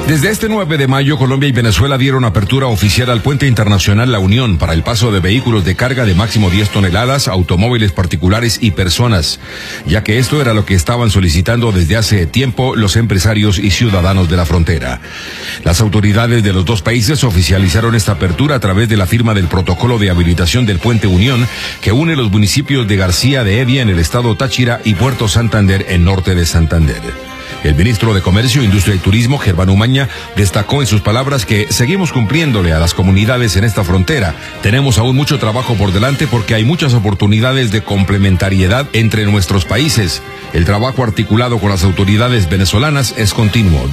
Desde este 9 de mayo, Colombia y Venezuela dieron apertura oficial al puente internacional La Unión para el paso de vehículos de carga de máximo 10 toneladas, automóviles particulares y personas, ya que esto era lo que estaban solicitando desde hace tiempo los empresarios y ciudadanos de la frontera. Las autoridades de los dos países oficializaron esta apertura a través de la firma del protocolo de habilitación del puente Unión, que une los municipios de García de Heredia en el estado Táchira y Puerto Santander en norte de Santander. El ministro de Comercio, Industria y Turismo, Germán Umaña, destacó en sus palabras que seguimos cumpliéndole a las comunidades en esta frontera. Tenemos aún mucho trabajo por delante porque hay muchas oportunidades de complementariedad entre nuestros países. El trabajo articulado con las autoridades venezolanas es continuo.